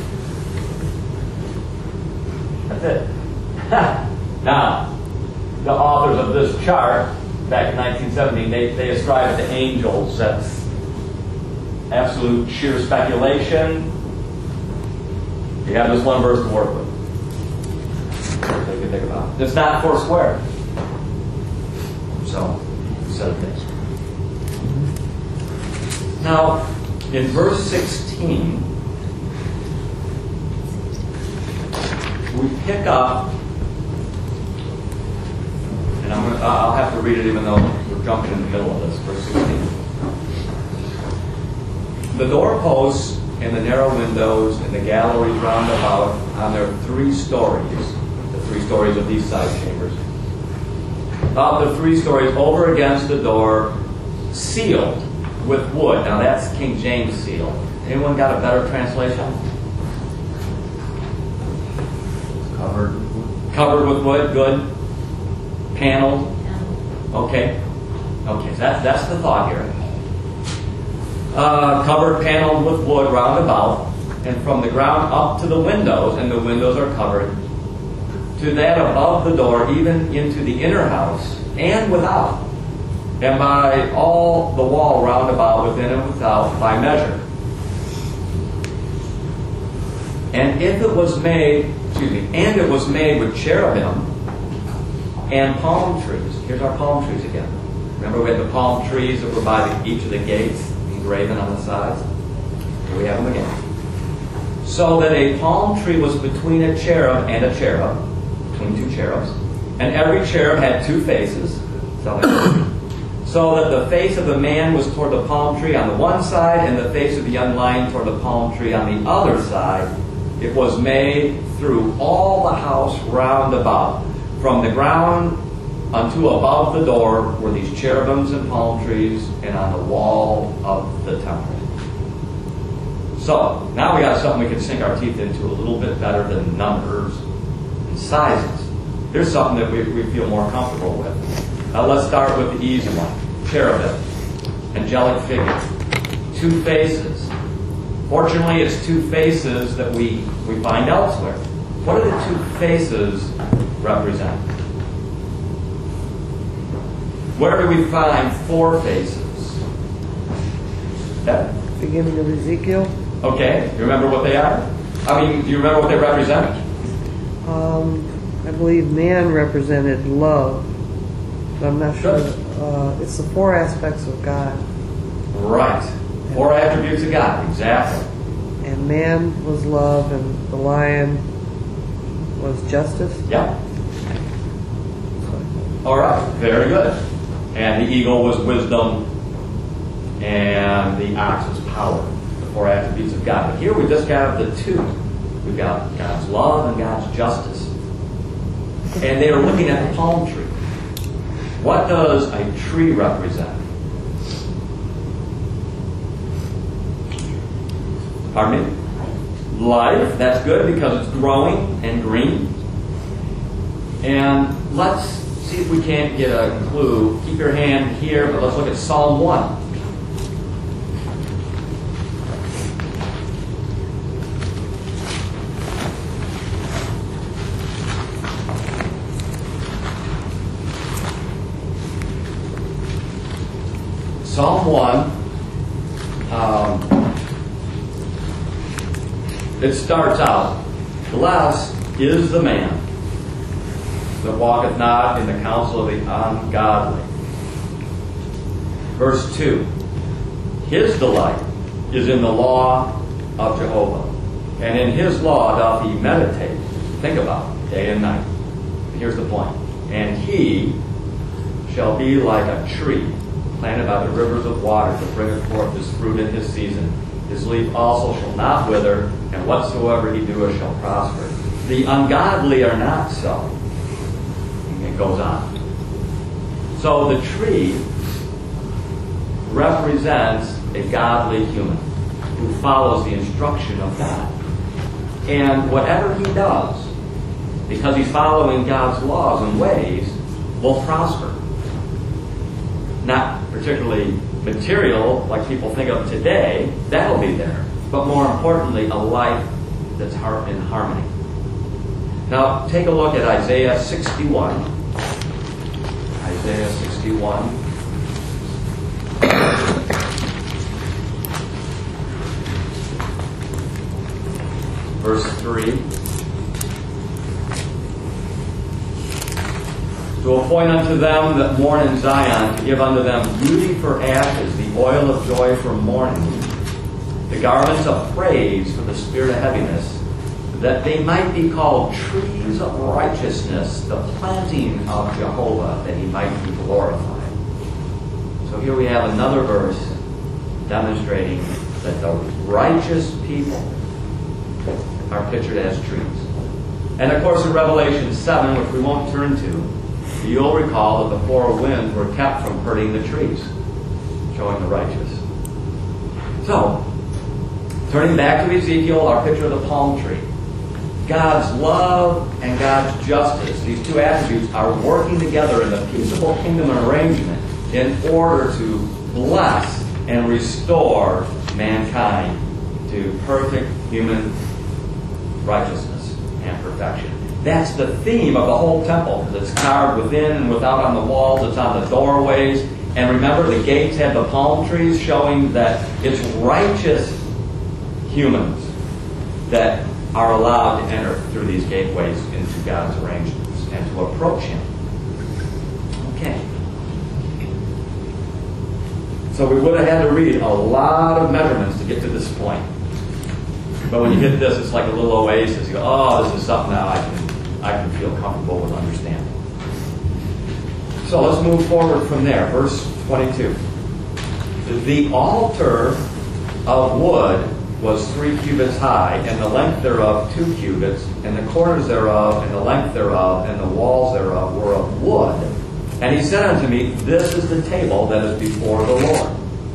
A: That's it. Now, the authors of this chart, back in 1970, they ascribed it to angels. That's absolute sheer speculation. You have this one verse to work with. you think about it. It's not 4 square. So, set of things. Now, in verse 16, we pick up, and I'll have to read it even though we're jumping in the middle of this, verse 16. The doorposts and the narrow windows and the galleries round about on their 3 stories, the 3 stories of these side chambers, about the 3 stories over against the door, sealed with wood. Now that's King James seal. Anyone got a better translation? Covered with wood, good. Paneled. Okay. Okay, so that's the thought here. Covered, paneled with wood round about, and from the ground up to the windows, and the windows are covered, to that above the door, even into the inner house, and without, and by all the wall round about, within and without, by measure. And if it was made, and it was made with cherubim and palm trees. Here's our palm trees again. Remember we had the palm trees that were by each of the gates, engraven on the sides? Here we have them again. So that a palm tree was between a cherub and a cherub, between 2 cherubs, and every cherub had 2 faces. So that the face of the man was toward the palm tree on the one side, and the face of the young lion toward the palm tree on the other side. It was made through all the house round about. From the ground unto above the door were these cherubims and palm trees, and on the wall of the temple. So, now we got something we can sink our teeth into a little bit better than numbers and sizes. Here's something that we feel more comfortable with. Now let's start with the easy one. Cherubim. Angelic figure. 2 faces. Fortunately, it's 2 faces that we find elsewhere. What do the 2 faces represent? Where do we find 4 faces? Yeah.
E: Beginning of Ezekiel.
A: Okay. You remember what they are? I mean, do you remember what they represent?
E: I believe man represented love. But I'm not sure. It's the 4 aspects of God.
A: Right. 4 attributes of God. Exactly.
E: And man was love, and the lion was justice.
A: Yeah. All right. Very good. And the eagle was wisdom, and the ox was power. The 4 attributes of God. But here we just got the 2. We've got God's love and God's justice. And they are looking at the palm tree. What does a tree represent? Pardon me? Life. That's good because it's growing and green. And let's see if we can't get a clue. Keep your hand here, but let's look at Psalm 1. Psalm 1, it starts out, blessed is the man that walketh not in the counsel of the ungodly. Verse 2, his delight is in the law of Jehovah, and in his law doth he meditate. Think about it, day and night. Here's the point. And he shall be like a tree planted by the rivers of water, that bringeth forth his fruit in his season. His leaf also shall not wither, and whatsoever he doeth shall prosper. The ungodly are not so. And it goes on. So the tree represents a godly human who follows the instruction of God. And whatever he does, because he's following God's laws and ways, will prosper. Not particularly material, like people think of today, that'll be there. But more importantly, a life that's in harmony. Now, take a look at Isaiah 61. Isaiah 61. Verse 3. To appoint unto them that mourn in Zion, to give unto them beauty for ashes, the oil of joy for mourning, the garments of praise for the spirit of heaviness, that they might be called trees of righteousness, the planting of Jehovah, that he might be glorified. So here we have another verse demonstrating that the righteous people are pictured as trees. And of course in Revelation 7, which we won't turn to, you'll recall that the four winds were kept from hurting the trees, showing the righteous. So, turning back to Ezekiel, our picture of the palm tree. God's love and God's justice, these two attributes, are working together in a peaceable kingdom arrangement in order to bless and restore mankind to perfect human righteousness and perfection. That's the theme of the whole temple, because it's carved within and without on the walls, it's on the doorways. And remember, the gates have the palm trees showing that it's righteous humans that are allowed to enter through these gateways into God's arrangements and to approach Him. Okay. So we would have had to read a lot of measurements to get to this point. But when you hit this, it's like a little oasis. You go, oh, this is something now I can feel comfortable with understanding. So let's move forward from there. Verse 22. The altar of wood was 3 cubits high, and the length thereof 2 cubits, and the corners thereof, and the length thereof, and the walls thereof were of wood. And he said unto me, This is the table that is before the Lord.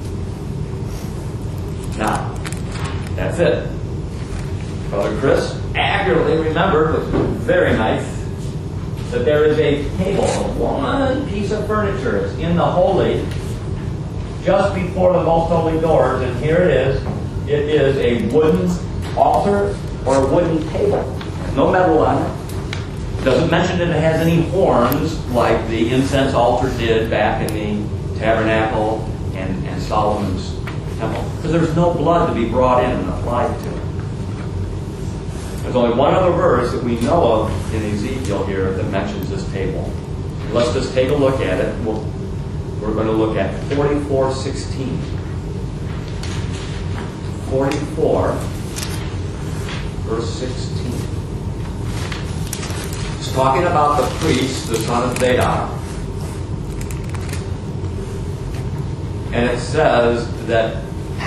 A: Now, that's it. Brother Chris accurately remembered, which was very nice, that there is a table, one piece of furniture. It's in the holy, just before the most holy doors, and here it is. It is a wooden altar or a wooden table. No metal on it. It doesn't mention that it has any horns like the incense altar did back in the tabernacle and Solomon's temple. Because there's no blood to be brought in and applied to it. There's only one other verse that we know of in Ezekiel here that mentions this table. Let's just take a look at it. We're going to look at 44:16. 44, verse 16. It's talking about the priest, the son of Zadok. And it says that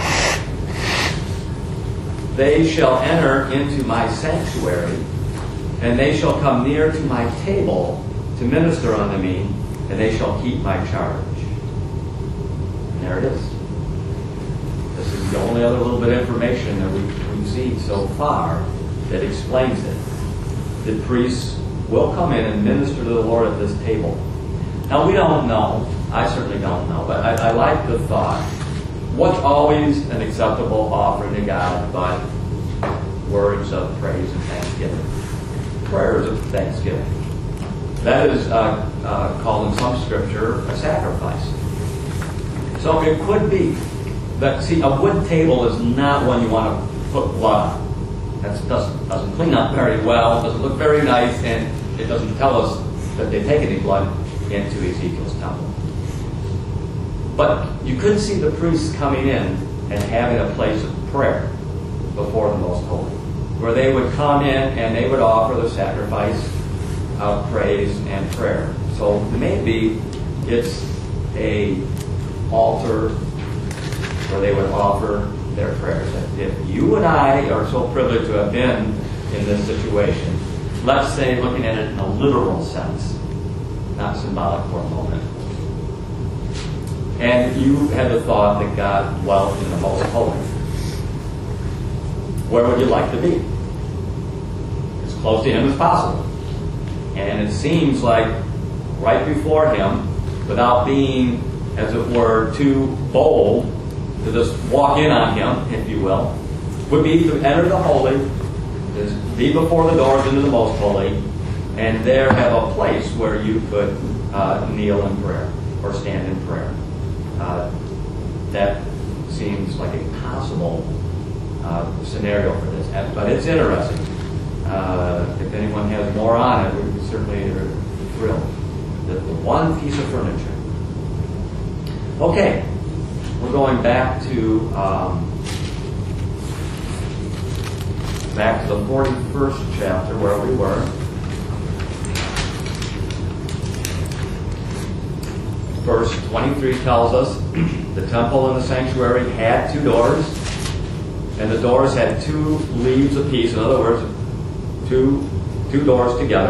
A: they shall enter into my sanctuary, and they shall come near to my table to minister unto me, and they shall keep my charge. And there it is. This is the only other little bit of information that we've seen so far that explains it. The priests will come in and minister to the Lord at this table. Now, we don't know. I certainly don't know. But I like the thought. What's always an acceptable offering to God but words of praise and thanksgiving? Prayers of thanksgiving. That is called in some scripture a sacrifice. So it could be. But see, a wood table is not one you want to put blood on. That doesn't clean up very well, doesn't look very nice, and it doesn't tell us that they take any blood into Ezekiel's temple. But you could see the priests coming in and having a place of prayer before the Most Holy, where they would come in and they would offer the sacrifice of praise and prayer. So maybe it's a altar where they would offer their prayers. If you and I are so privileged to have been in this situation, let's say looking at it in a literal sense, not symbolic for a moment, and you had the thought that God dwelt in the most holy, where would you like to be? As close to Him as possible. And it seems like right before Him, without being, as it were, too bold to just walk in on Him, if you will, would be to enter the holy, to be before the doors into the most holy, and there have a place where you could kneel in prayer or stand in prayer. That seems like a possible scenario for this. But it's interesting. If anyone has more on it, we certainly are thrilled. The one piece of furniture. Okay, we're going back to the 41st chapter where we were. Verse 23 tells us the temple and the sanctuary had 2 doors, and the doors had 2 leaves apiece. In other words, two doors together,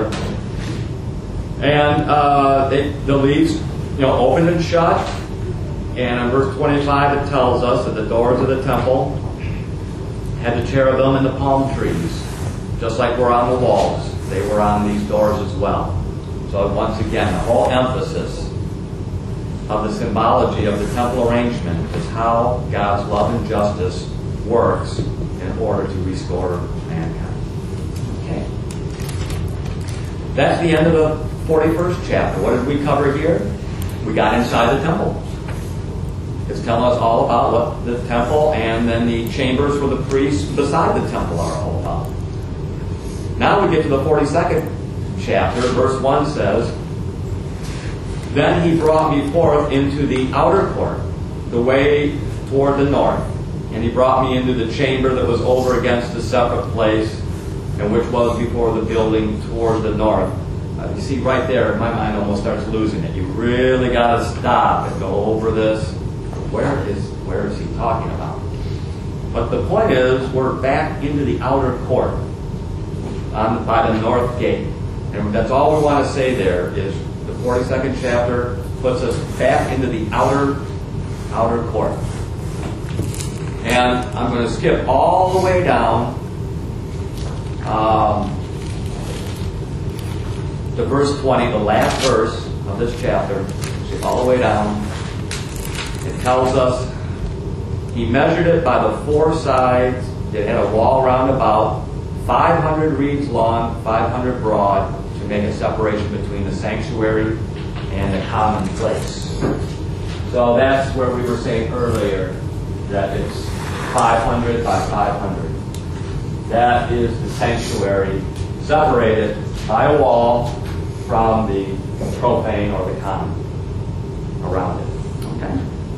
A: and the leaves, opened and shut. And in verse 25, it tells us that the doors of the temple had the cherubim and the palm trees, just like we're on the walls. They were on these doors as well. So once again, the whole emphasis of the symbology of the temple arrangement is how God's love and justice works in order to restore mankind. Okay. That's the end of the 41st chapter. What did we cover here? We got inside the temple. It's telling us all about what the temple and then the chambers for the priests beside the temple are all about. Now we get to the 42nd chapter. Verse 1 says, "Then he brought me forth into the outer court, the way toward the north. And he brought me into the chamber that was over against the separate place, and which was before the building toward the north." You see right there, my mind almost starts losing it. You really got to stop and go over this. Where is he talking about? But the point is, we're back into the outer court by the north gate. And that's all we want to say there is the 42nd chapter puts us back into the outer court. And I'm going to skip all the way down to verse 20, the last verse of this chapter. Skip all the way down. It tells us he measured it by the 4 sides. It had a wall round about, 500 reeds long, 500 broad, to make a separation between the sanctuary and the common place. So that's where we were saying earlier that it's 500 by 500. That is the sanctuary separated by a wall from the profane or the common around it. Okay.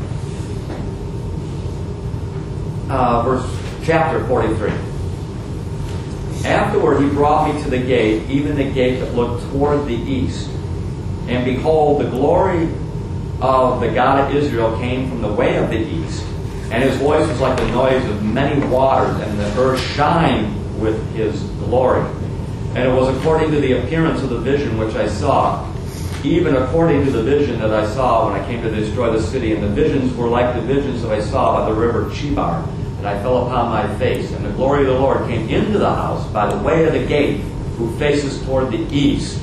A: Chapter 43. "Afterward he brought me to the gate, even the gate that looked toward the east. And behold, the glory of the God of Israel came from the way of the east. And his voice was like the noise of many waters, and the earth shined with his glory. And it was according to the appearance of the vision which I saw, even according to the vision that I saw when I came to destroy the city. And the visions were like the visions that I saw by the river Chebar. And I fell upon my face, and the glory of the Lord came into the house by the way of the gate, who faces toward the east."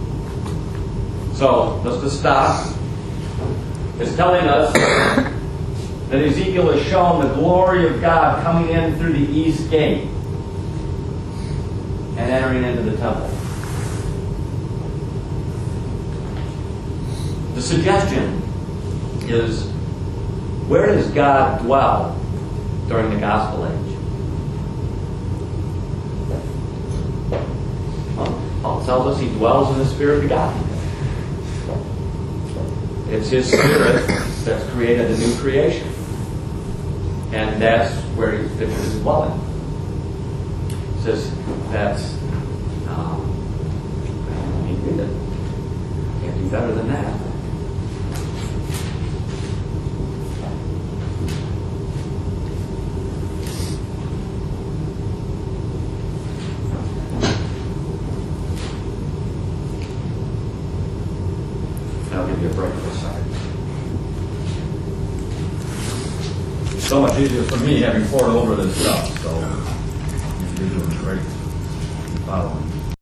A: So, just to stop, it's telling us that Ezekiel has shown the glory of God coming in through the east gate and entering into the temple. The suggestion is, where does God dwell during the gospel age? Well, Paul tells us he dwells in the Spirit of God. It's his Spirit that's created a new creation. And that's where he pictures his dwelling. It says that's he did it. Can't do better than that. I'll give you a break for a second. It's so much easier for me having poured over this stuff, so you're doing great following.